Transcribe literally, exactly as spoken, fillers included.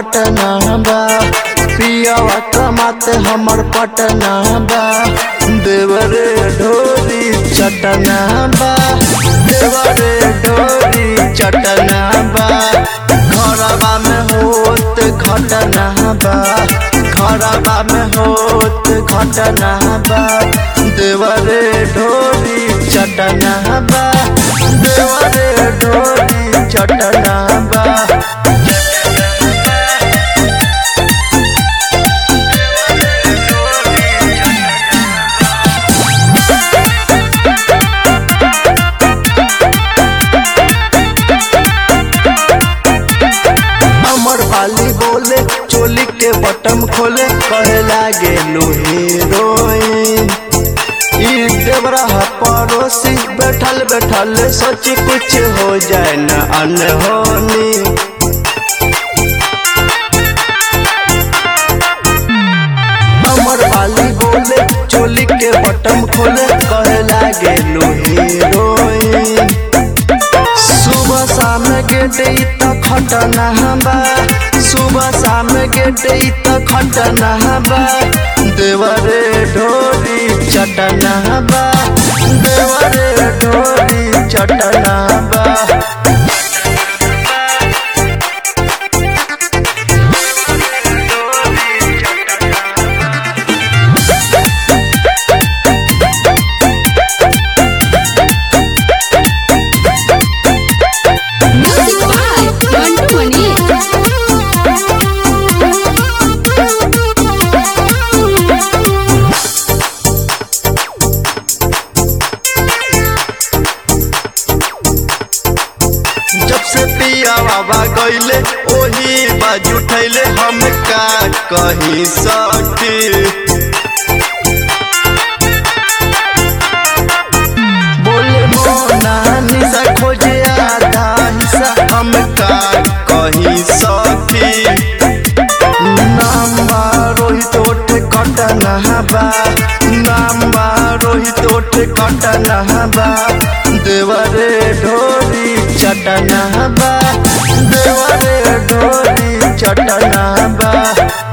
पटना बा, पियावा कमाते हमर पटना बा। देवरे ढोरी चटना बा, देवरे ढोरी चटना बा। घरवा में होत घटना बा, घरवा में होत घटना बा। देवरे ढोरी चटना बा, देवरे ढोरी चटना बा। वाली बोले चोली के बटम खोले, कहे लागे लो हीरोइन। ई देवरा पड़ोसी बैठल बैठल सोची कुछ हो जाए न अनहोनी। अमर वाली बोले चोली के बटम खोले, कहे लागे लो हीरोइन। सुबह शाम गेट खटना बा, सुबह शाम गेट खटना बा। देवरे ढोरी चटना बा, देवरे ढोरी चटना बा। जब से पिया बाबा गईले ओही बाजू उठैले, हम का कहीं सटी। बोले मोना निशा खोजे आधा हिस्सा, हम का कहीं सटी। नाम बा रोहित ओठ कटना बा, नाम बा रोहित ओठ कटना बा। देवरे ढोरी चटना बा, देवरे ढोरी चटना बा।